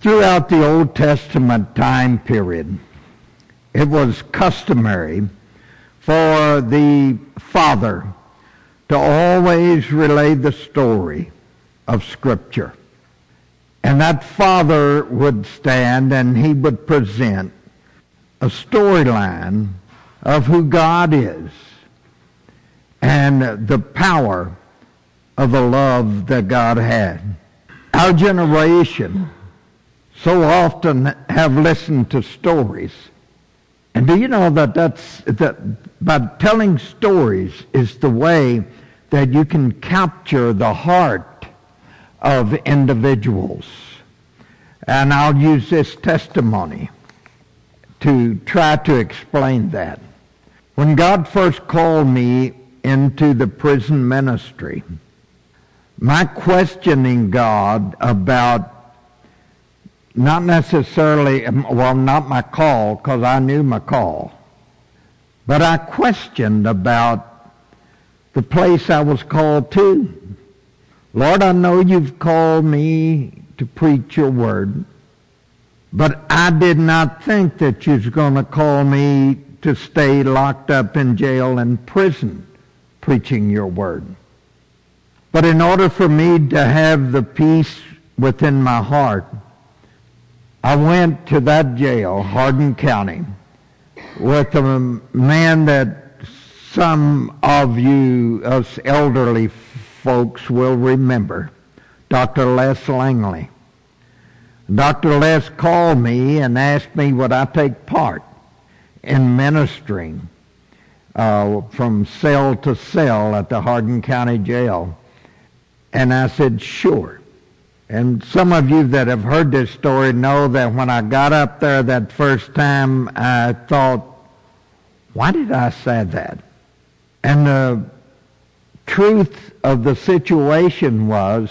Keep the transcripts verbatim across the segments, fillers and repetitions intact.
Throughout the Old Testament time period, it was customary for the father to always relay the story of Scripture. And that father would stand and he would present a storyline of who God is and the power of the love that God had. Our generation so often have listened to stories. And do you know that that's that by telling stories is the way that you can capture the heart of individuals. And I'll use this testimony to try to explain that. When God first called me into the prison ministry, my questioning God about not necessarily, well, not my call, because I knew my call, but I questioned about the place I was called to. Lord, I know you've called me to preach your word, but I did not think that you was going to call me to stay locked up in jail and prison preaching your word. But in order for me to have the peace within my heart, I went to that jail, Hardin County, with a man that some of you, us elderly folks, will remember, Doctor Les Langley. Doctor Les called me and asked me would I take part in ministering uh, from cell to cell at the Hardin County Jail. And I said, sure. And some of you that have heard this story know that when I got up there that first time, I thought, why did I say that? And the truth of the situation was,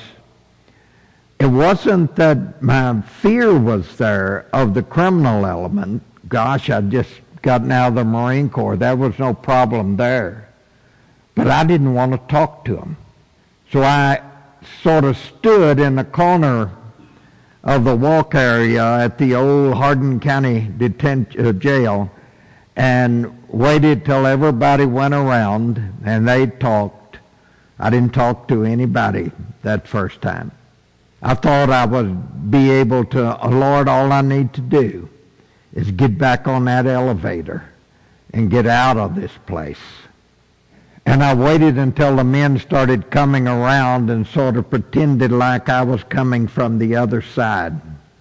it wasn't that my fear was there of the criminal element. Gosh, I'd just gotten out of the Marine Corps. There was no problem there. But I didn't want to talk to him. So I sort of stood in the corner of the walk area at the old Hardin County detention uh, jail and waited till everybody went around and they talked. I didn't talk to anybody that first time. I thought I would be able to, oh, Lord, all I need to do is get back on that elevator and get out of this place. And I waited until the men started coming around and sort of pretended like I was coming from the other side.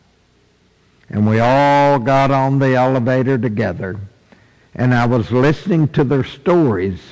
And we all got on the elevator together. And I was listening to their stories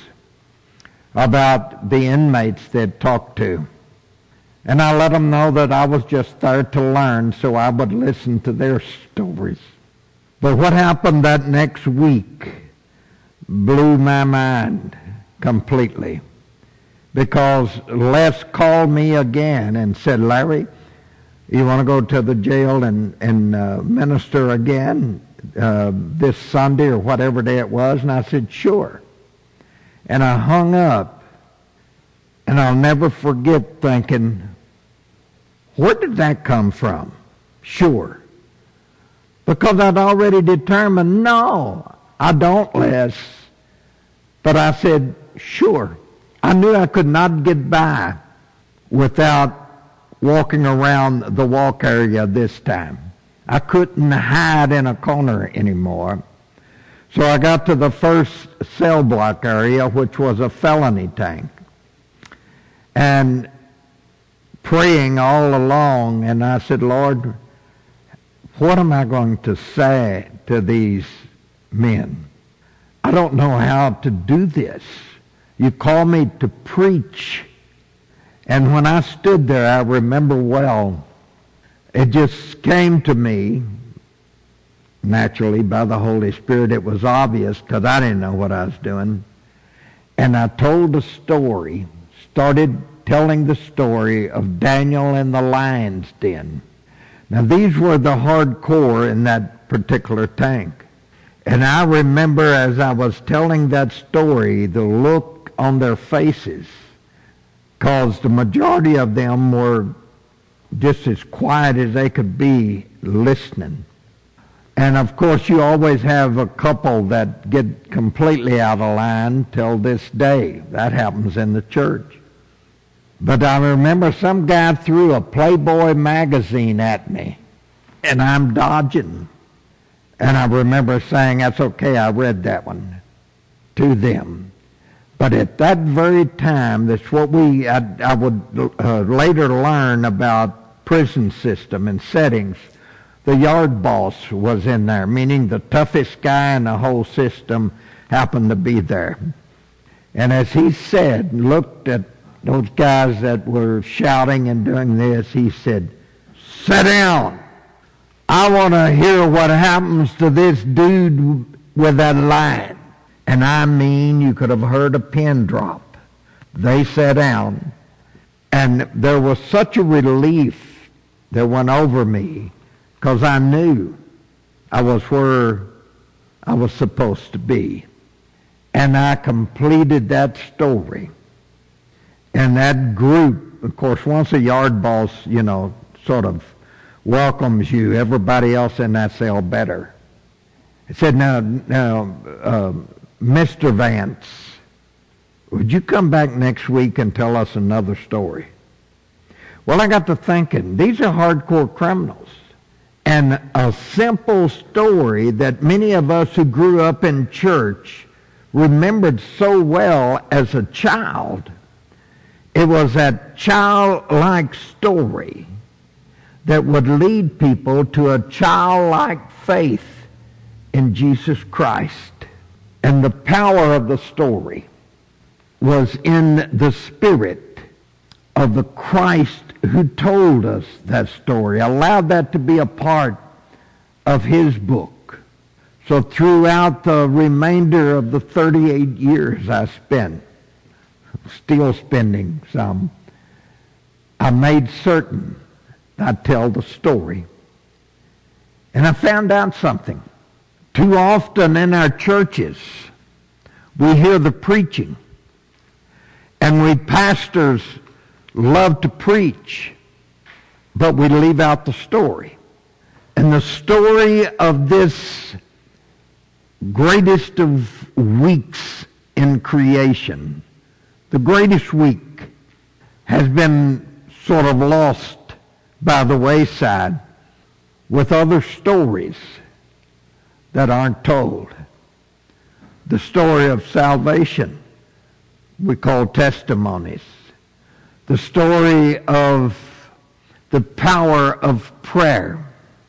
about the inmates they'd talked to. And I let them know that I was just there to learn, so I would listen to their stories. But what happened that next week blew my mind completely, because Les called me again and said, Larry, you want to go to the jail and, and uh, minister again uh, this Sunday or whatever day it was? And I said, sure. And I hung up, and I'll never forget thinking, where did that come from? Sure. Because I'd already determined, no, I don't, Les. But I said, sure. I knew I could not get by without walking around the walk area this time. I couldn't hide in a corner anymore. So I got to the first cell block area, which was a felony tank, and praying all along, and I said, Lord, what am I going to say to these men? I don't know how to do this. You call me to preach. And when I stood there, I remember well, it just came to me, naturally, by the Holy Spirit. It was obvious because I didn't know what I was doing. And I told the story, started telling the story of Daniel in the lion's den. Now, these were the hardcore in that particular tank. And I remember as I was telling that story, the look on their faces, because the majority of them were just as quiet as they could be, listening. And of course, you always have a couple that get completely out of line till this day. That happens in the church. But I remember some guy threw a Playboy magazine at me, and I'm dodging. And I remember saying, "That's okay, I read that one," to them. But at that very time, that's what we, I, I would uh, later learn about prison system and settings. The yard boss was in there, meaning the toughest guy in the whole system happened to be there. And as he said, looked at those guys that were shouting and doing this, he said, "Sit down. I want to hear what happens to this dude with that line." And I mean, you could have heard a pin drop. They sat down, and there was such a relief that went over me, because I knew I was where I was supposed to be. And I completed that story. And that group, of course, once a yard boss, you know, sort of welcomes you, everybody else in that cell better. I said, now, now uh, Mister Vance, would you come back next week and tell us another story? Well, I got to thinking, these are hardcore criminals. And a simple story that many of us who grew up in church remembered so well as a child. It was that childlike story that would lead people to a childlike faith in Jesus Christ. And the power of the story was in the spirit of the Christ who told us that story, allowed that to be a part of his book. So throughout the remainder of the thirty-eight years I spent, still spending some, I made certain I tell the story. And I found out something. Too often in our churches, we hear the preaching, and we pastors love to preach, but we leave out the story. And the story of this greatest of weeks in creation, the greatest week, has been sort of lost by the wayside with other stories that aren't told. The story of salvation we call testimonies. The story of the power of prayer.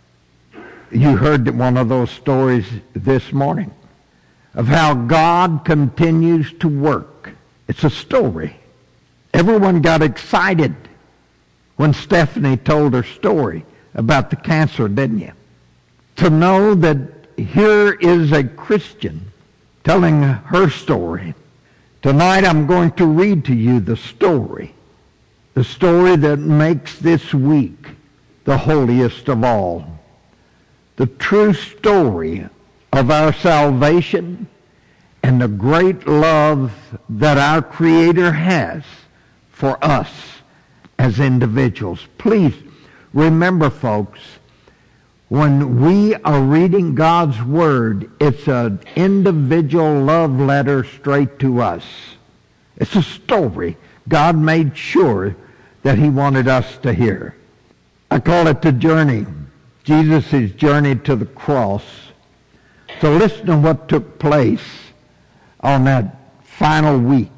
You heard one of those stories this morning of how God continues to work. It's a story. Everyone got excited when Stephanie told her story about the cancer, didn't you? To know that here is a Christian telling her story. Tonight I'm going to read to you the story. The story that makes this week the holiest of all. The true story of our salvation and the great love that our Creator has for us as individuals. Please remember, folks, when we are reading God's Word, it's an individual love letter straight to us. It's a story God made sure that he wanted us to hear. I call it the journey, Jesus' journey to the cross. So listen to what took place on that final week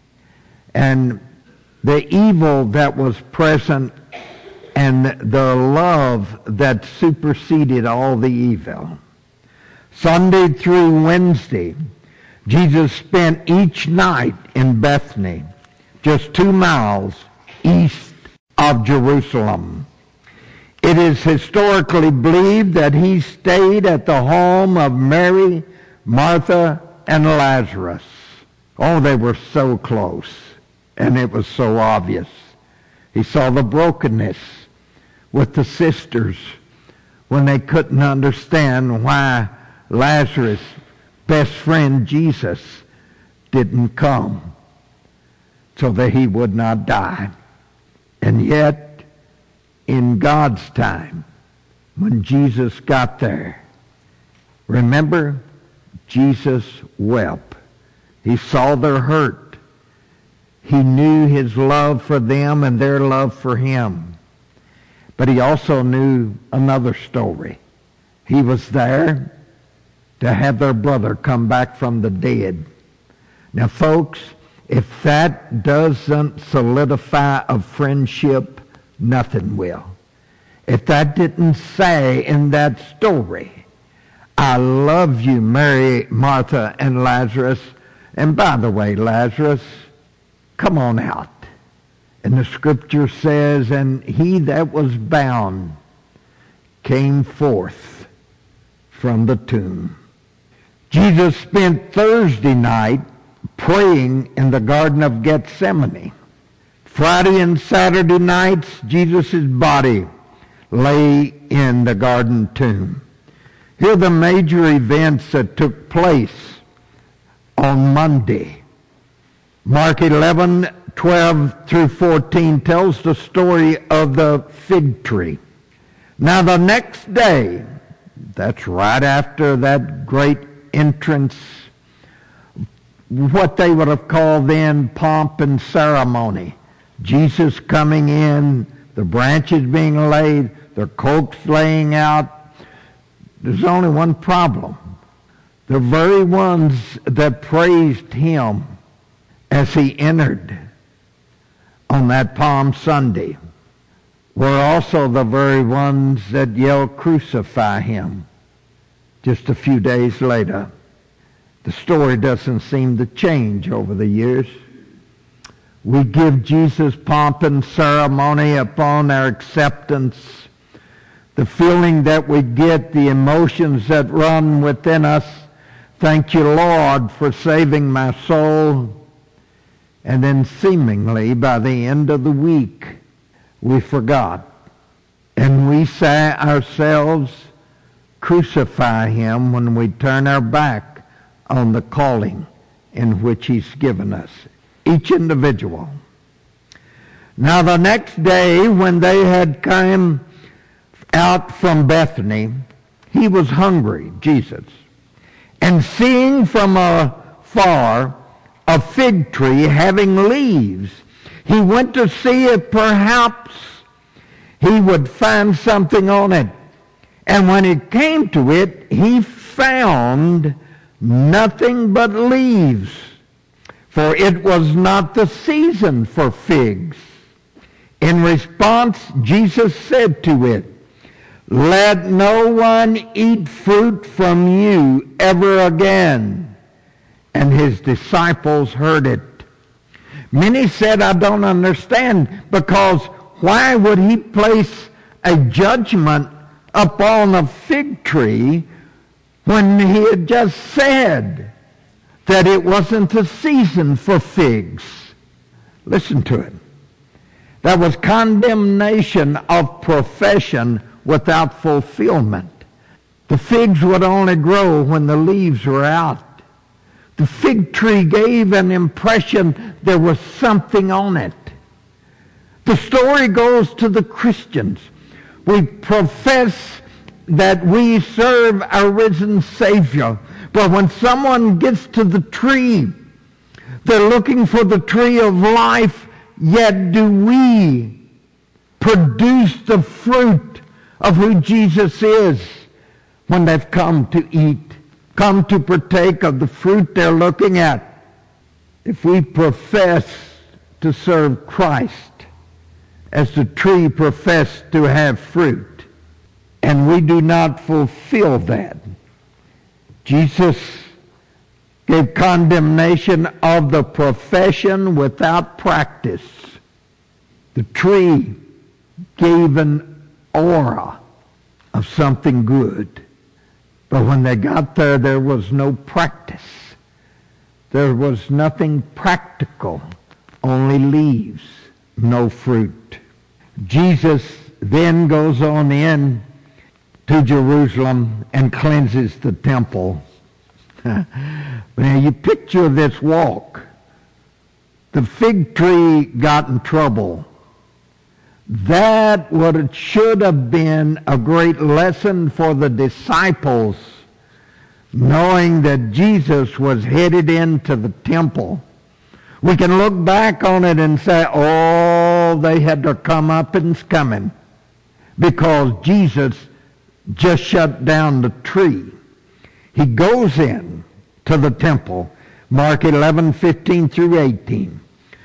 and the evil that was present and the love that superseded all the evil. Sunday through Wednesday, Jesus spent each night in Bethany, just two miles east of Jerusalem. It is historically believed that he stayed at the home of Mary, Martha, and Lazarus. Oh, they were so close, and it was so obvious. He saw the brokenness with the sisters when they couldn't understand why Lazarus' best friend Jesus didn't come so that he would not die. And yet, in God's time, when Jesus got there, remember, Jesus wept. He saw their hurt. He knew his love for them and their love for him. But he also knew another story. He was there to have their brother come back from the dead. Now, folks, if that doesn't solidify a friendship, nothing will. If that didn't say in that story, I love you, Mary, Martha, and Lazarus. And by the way, Lazarus, come on out. And the scripture says, and he that was bound came forth from the tomb. Jesus spent Thursday night praying in the Garden of Gethsemane. Friday and Saturday nights, Jesus' body lay in the garden tomb. Here are the major events that took place on Monday. Mark eleven, twelve through fourteen tells the story of the fig tree. Now the next day, that's right after that great entrance, what they would have called then pomp and ceremony. Jesus coming in, the branches being laid, their coats laying out. There's only one problem. The very ones that praised him as he entered on that Palm Sunday were also the very ones that yelled, "Crucify him," just a few days later. The story doesn't seem to change over the years. We give Jesus pomp and ceremony upon our acceptance. The feeling that we get, the emotions that run within us. Thank you, Lord, for saving my soul. And then seemingly by the end of the week, we forgot. And we say ourselves, crucify him, when we turn our back on the calling in which he's given us. Each individual. Now the next day, when they had come out from Bethany, he was hungry, Jesus. And seeing from afar a fig tree having leaves, he went to see if perhaps he would find something on it. And when he came to it, he found nothing but leaves, for it was not the season for figs. In response, Jesus said to it, "Let no one eat fruit from you ever again." And his disciples heard it. Many said, "I don't understand, because why would he place a judgment upon a fig tree when he had just said that it wasn't the season for figs?" Listen to it. That was condemnation of profession without fulfillment. The figs would only grow when the leaves were out. The fig tree gave an impression there was something on it. The story goes to the Christians. We profess that we serve our risen Savior, but when someone gets to the tree, they're looking for the tree of life, yet do we produce the fruit of who Jesus is when they've come to eat, come to partake of the fruit they're looking at? If we profess to serve Christ as the tree professed to have fruit, and we do not fulfill that, Jesus gave condemnation of the profession without practice. The tree gave an aura of something good. But when they got there, there was no practice. There was nothing practical, only leaves, no fruit. Jesus then goes on in to Jerusalem and cleanses the temple. Now you picture this walk. The fig tree got in trouble. That what should have been a great lesson for the disciples, knowing that Jesus was headed into the temple. We can look back on it and say, oh, they had their comeuppance coming because Jesus just shut down the tree. He goes in to the temple, Mark eleven, fifteen through eighteen.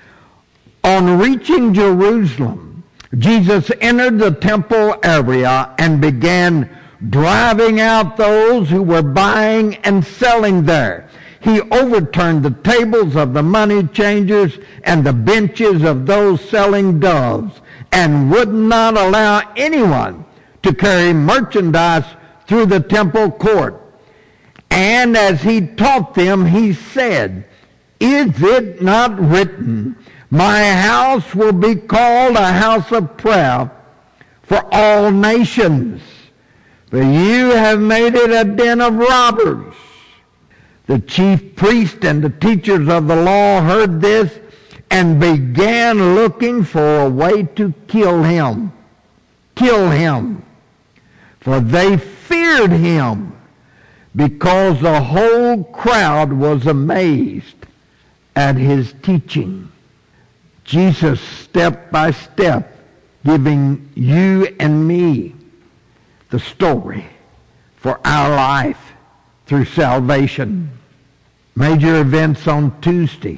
On reaching Jerusalem, Jesus entered the temple area and began driving out those who were buying and selling there. He overturned the tables of the money changers and the benches of those selling doves, and would not allow anyone to carry merchandise through the temple court. And as he taught them, he said, "Is it not written, my house will be called a house of prayer for all nations, but you have made it a den of robbers"? The chief priests and the teachers of the law heard this and began looking for a way to kill him. Kill him. For they feared him, because the whole crowd was amazed at his teaching. Jesus, step by step, giving you and me the story for our life through salvation. Major events on Tuesday.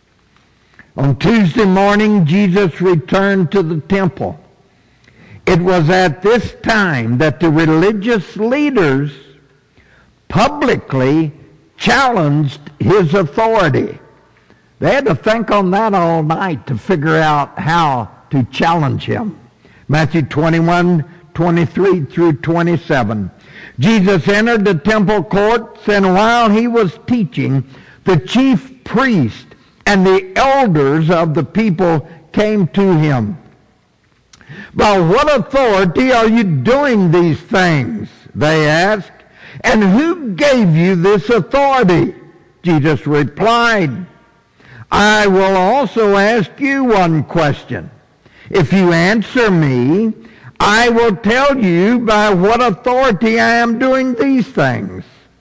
On Tuesday morning, Jesus returned to the temple. It was at this time that the religious leaders publicly challenged his authority. They had to think on that all night to figure out how to challenge him. Matthew twenty-one, twenty-three through twenty-seven. Jesus entered the temple courts, and while he was teaching, the chief priest and the elders of the people came to him. "By what authority are you doing these things?" they asked. "And who gave you this authority?" Jesus replied, "I will also ask you one question. If you answer me, I will tell you by what authority I am doing these things.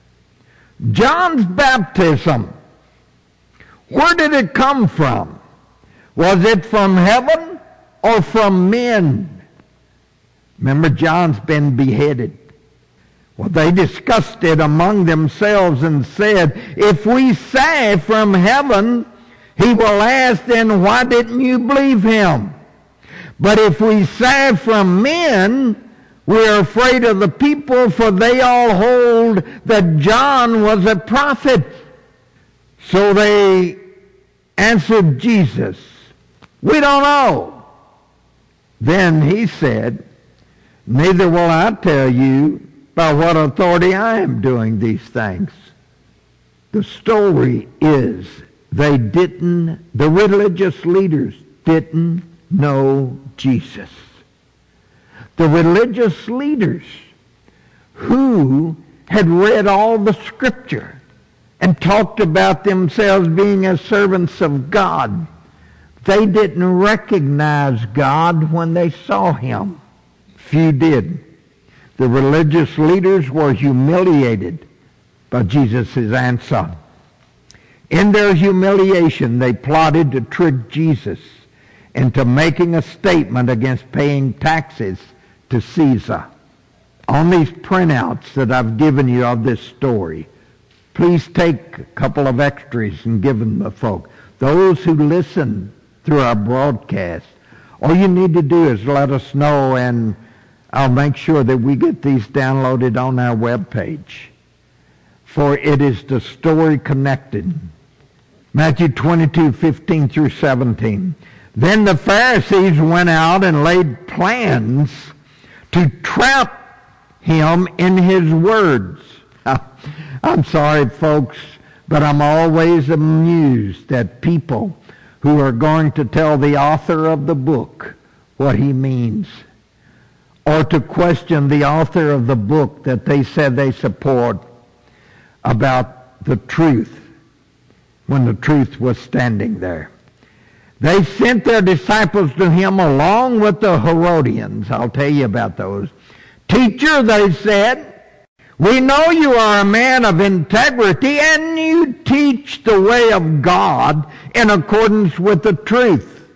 John's baptism, where did it come from? Was it from heaven or from men?" Remember, John's been beheaded. Well, they discussed it among themselves and said, "If we say from heaven, he will ask, then why didn't you believe him? But if we say from men, we are afraid of the people, for they all hold that John was a prophet." So they answered Jesus, "We don't know." Then he said, "Neither will I tell you by what authority I am doing these things." The story is they didn't, the religious leaders didn't know Jesus. The religious leaders who had read all the scripture and talked about themselves being as servants of God, they didn't recognize God when they saw him. Few did. The religious leaders were humiliated by Jesus' answer. In their humiliation, they plotted to trick Jesus into making a statement against paying taxes to Caesar. On these printouts that I've given you of this story, please take a couple of extras and give them to folk. Those who listen through our broadcast, all you need to do is let us know, and I'll make sure that we get these downloaded on our webpage. For it is the story connected. Matthew twenty-two, fifteen through seventeen. Then the Pharisees went out and laid plans to trap him in his words. I'm sorry, folks, but I'm always amused at people who are going to tell the author of the book what he means, or to question the author of the book that they said they support about the truth when the truth was standing there. They sent their disciples to him along with the Herodians. I'll tell you about those. Teacher, they said, we know you are a man of integrity and you teach the way of God in accordance with the truth.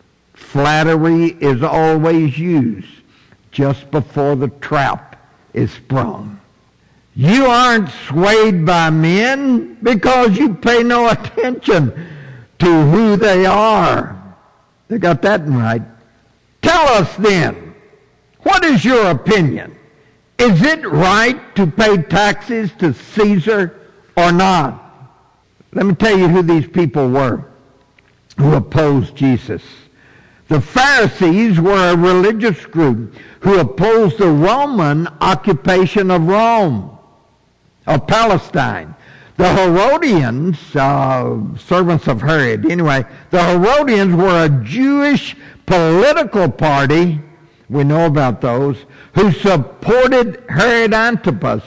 Flattery is always used just before the trap is sprung. You aren't swayed by men because you pay no attention to who they are. They got that right. Tell us then, what is your opinion? Is it right to pay taxes to Caesar or not? Let me tell you who these people were who opposed Jesus. The Pharisees were a religious group who opposed the Roman occupation of Rome, of Palestine. The Herodians, uh, servants of Herod, anyway, the Herodians were a Jewish political party, we know about those, who supported Herod Antipas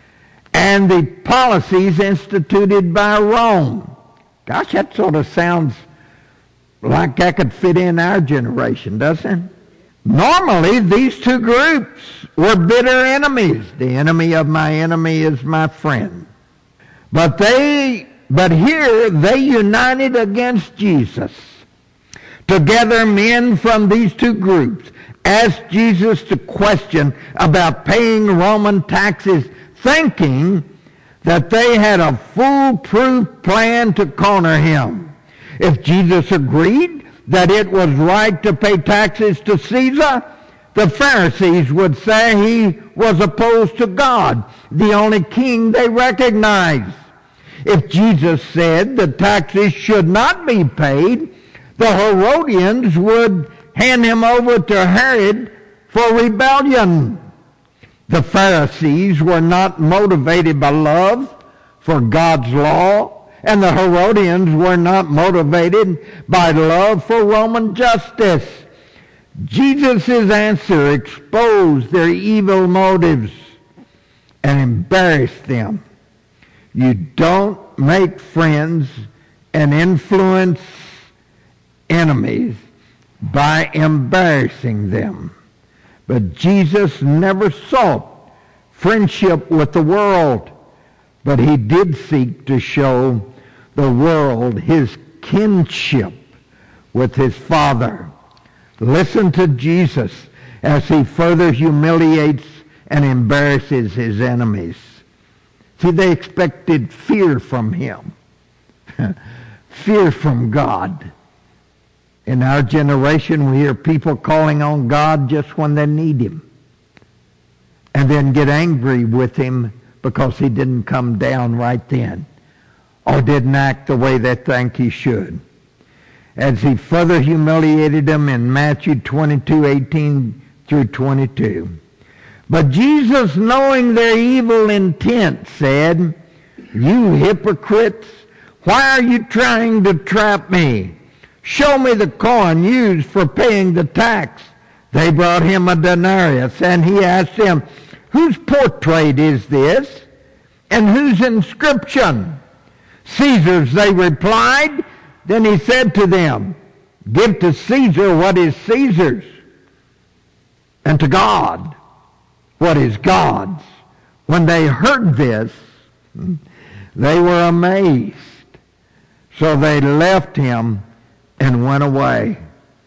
and the policies instituted by Rome. Gosh, that sort of sounds like that could fit in our generation, doesn't it? Normally, these two groups were bitter enemies. The enemy of my enemy is my friend. But they, but here they united against Jesus. Together, men from these two groups asked Jesus to question about paying Roman taxes, thinking that they had a foolproof plan to corner him. If Jesus agreed that it was right to pay taxes to Caesar, the Pharisees would say he was opposed to God, the only king they recognized. If Jesus said the taxes should not be paid, the Herodians would hand him over to Herod for rebellion. The Pharisees were not motivated by love for God's law, and the Herodians were not motivated by love for Roman justice. Jesus' answer exposed their evil motives and embarrassed them. You don't make friends and influence enemies by embarrassing them. But Jesus never sought friendship with the world, but he did seek to show the world his kinship with his Father. Listen to Jesus as he further humiliates and embarrasses his enemies. See, they expected fear from him, fear from God. In our generation, we hear people calling on God just when they need him, and then get angry with him because he didn't come down right then or didn't act the way they think he should. As he further humiliated them in Matthew twenty-two, eighteen through twenty-two. But Jesus, knowing their evil intent, said, "You hypocrites, why are you trying to trap me? Show me the coin used for paying the tax." They brought him a denarius, and he asked them, "Whose portrait is this, and whose inscription?" "Caesar's," they replied. Then he said to them, "Give to Caesar what is Caesar's, and to God what is God's." When they heard this, they were amazed. So they left him and went away.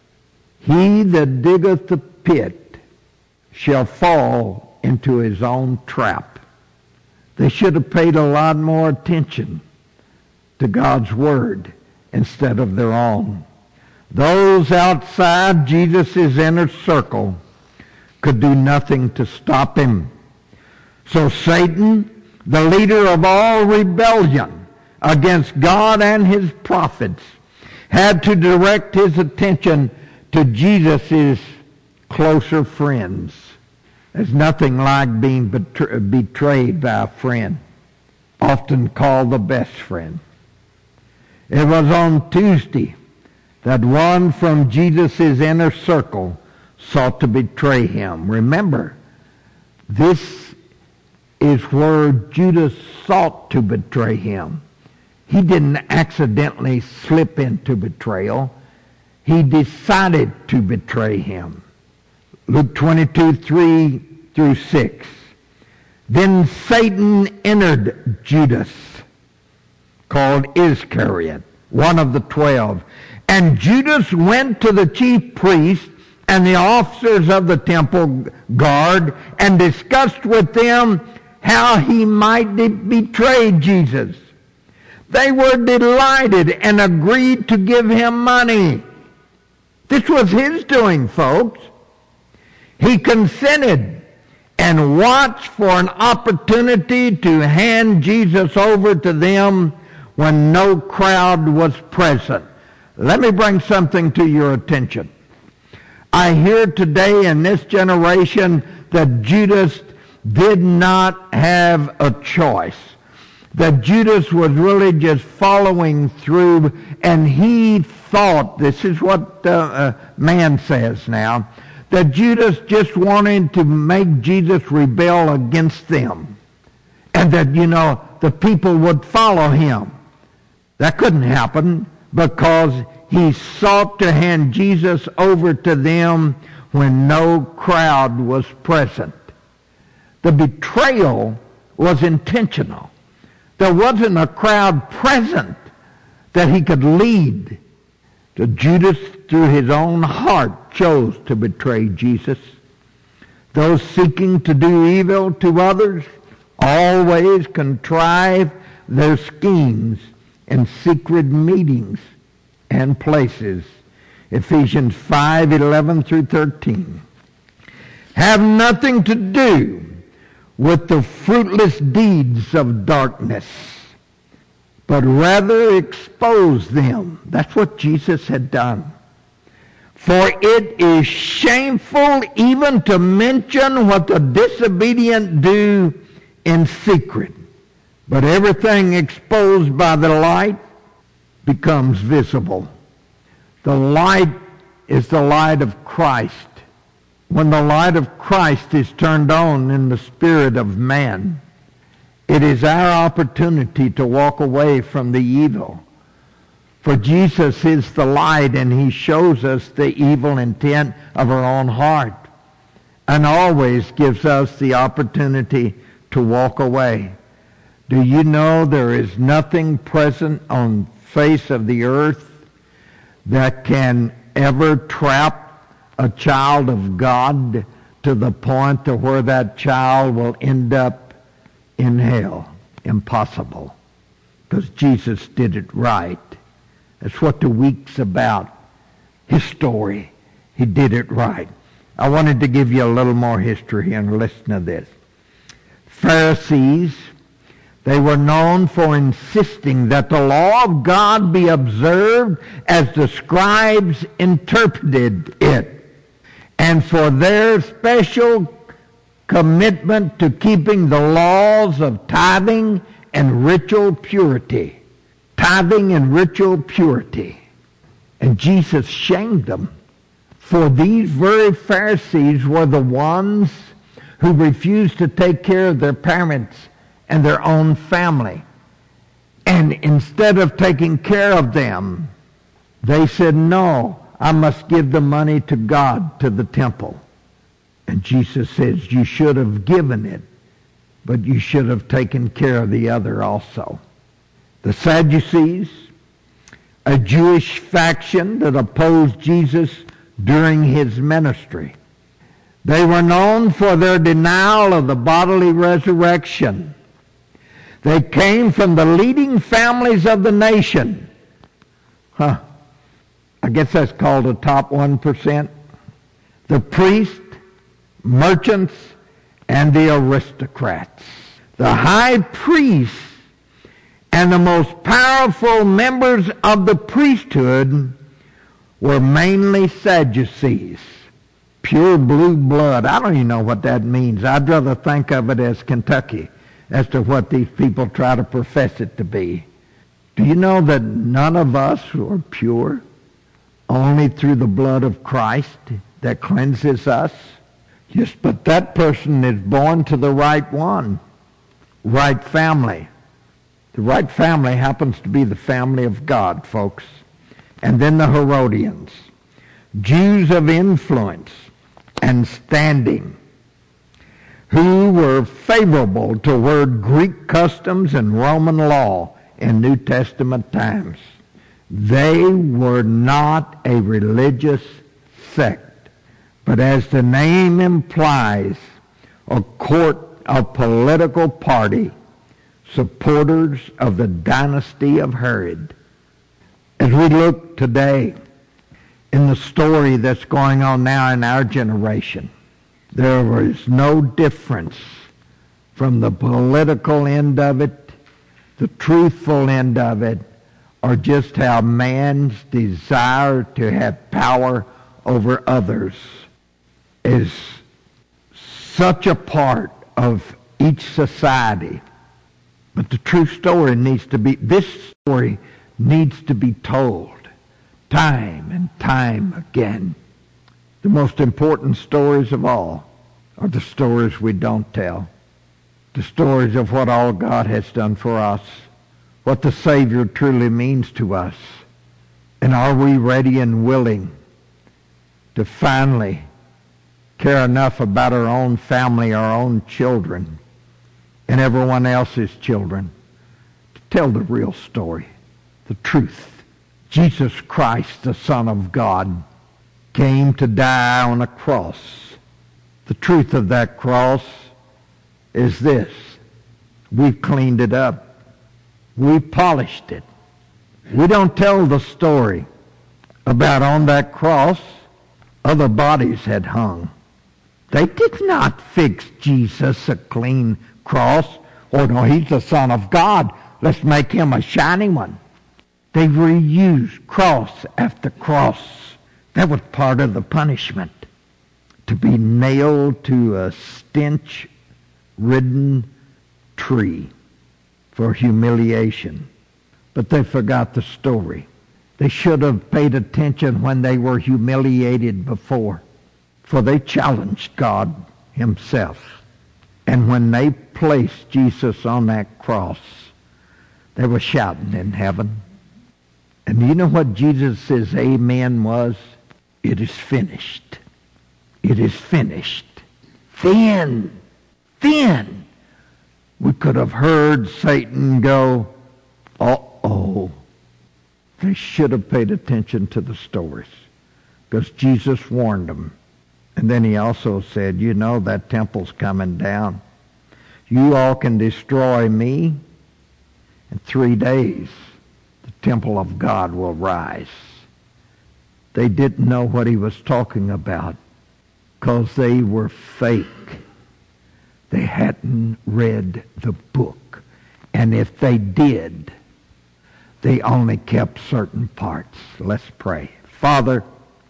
He that diggeth the pit shall fall into his own trap. They should have paid a lot more attention to God's word instead of their own. Those outside Jesus' inner circle could do nothing to stop him. So Satan, the leader of all rebellion against God and his prophets, had to direct his attention to Jesus' closer friends. There's nothing like being betray- betrayed by a friend, often called the best friend. It was on Tuesday that one from Jesus' inner circle sought to betray him. Remember, this is where Judas sought to betray him. He didn't accidentally slip into betrayal. he decided to betray him. Luke twenty-two, three through six. Then Satan entered Judas, called Iscariot, one of the twelve. And Judas went to the chief priests and the officers of the temple guard and discussed with them how he might de- betray Jesus. They were delighted and agreed to give him money. This was his doing, folks. He consented and watched for an opportunity to hand Jesus over to them when no crowd was present. Let me bring something to your attention. I hear today in this generation that Judas did not have a choice. That Judas was really just following through, and he thought, this is what uh, uh, man says now, that Judas just wanted to make Jesus rebel against them. And that, you know, the people would follow him. That couldn't happen because he sought to hand Jesus over to them when no crowd was present. The betrayal was intentional. There wasn't a crowd present that he could lead. So Judas, through his own heart, chose to betray Jesus. Those seeking to do evil to others always contrive their schemes in secret meetings and places. Ephesians five, eleven through thirteen. Have nothing to do with the fruitless deeds of darkness, but rather expose them. That's what Jesus had done. For it is shameful even to mention what the disobedient do in secret. But everything exposed by the light becomes visible. The light is the light of Christ. When the light of Christ is turned on in the spirit of man, it is our opportunity to walk away from the evil. For Jesus is the light, and he shows us the evil intent of our own heart, and always gives us the opportunity to walk away. Do you know there is nothing present on the face of the earth that can ever trap a child of God to the point to where that child will end up in hell? Impossible. Because Jesus did it right. That's what the week's about. His story. He did it right. I wanted to give you a little more history and listen to this. Pharisees, they were known for insisting that the law of God be observed as the scribes interpreted it, and for their special commitment to keeping the laws of tithing and ritual purity. Tithing and ritual purity. And Jesus shamed them. For these very Pharisees were the ones who refused to take care of their parents and their own family. And instead of taking care of them, they said, no, I must give the money to God, to the temple. And Jesus says, you should have given it, but you should have taken care of the other also. The Sadducees, a Jewish faction that opposed Jesus during his ministry. They were known for their denial of the bodily resurrection. They came from the leading families of the nation. Huh. I guess that's called the top one percent. The priests, merchants, and the aristocrats. The high priests and the most powerful members of the priesthood were mainly Sadducees. Pure blue blood. I don't even know what that means. I'd rather think of it as Kentucky as to what these people try to profess it to be. Do you know that none of us are pure? Only through the blood of Christ that cleanses us? Yes, but that person is born to the right one, right family. The right family happens to be the family of God, folks. And then the Herodians. Jews of influence and standing, who were favorable toward Greek customs and Roman law in New Testament times. They were not a religious sect, but as the name implies, a court of political party, supporters of the dynasty of Herod. As we look today in the story that's going on now in our generation, there is no difference from the political end of it, the truthful end of it, or just how man's desire to have power over others is such a part of each society. But the true story needs to be, this story needs to be told time and time again. The most important stories of all are the stories we don't tell. The stories of what all God has done for us, what the Savior truly means to us. And are we ready and willing to finally care enough about our own family, our own children, and everyone else's children to tell the real story, the truth? Jesus Christ, the Son of God, came to die on a cross. The truth of that cross is this: we've cleaned it up. We've polished it. We don't tell the story about on that cross other bodies had hung. They did not fix Jesus a clean cross. Oh no, he's the Son of God. Let's make him a shining one. They reused cross after cross. That was part of the punishment, to be nailed to a stench-ridden tree for humiliation. But they forgot the story. They should have paid attention when they were humiliated before, for they challenged God himself. And when they placed Jesus on that cross, they were shouting in heaven. And you know what Jesus' amen was? It is finished. It is finished. Then, then, we could have heard Satan go, uh-oh. They should have paid attention to the stories, because Jesus warned them. And then he also said, you know, that temple's coming down. You all can destroy me. In three days, the temple of God will rise. They didn't know what he was talking about because they were fake. They hadn't read the book. And if they did, they only kept certain parts. Let's pray. Father,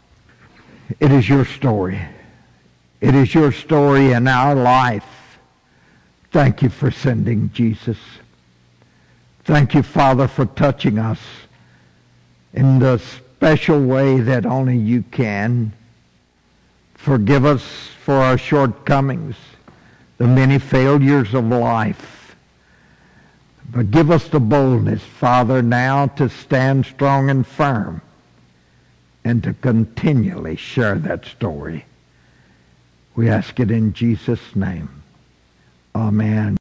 it is your story. It is your story in our life. Thank you for sending Jesus. Thank you, Father, for touching us in the special way that only you can. Forgive us for our shortcomings, the many failures of life. But give us the boldness, Father, now to stand strong and firm and to continually share that story. We ask it in Jesus' name. Amen.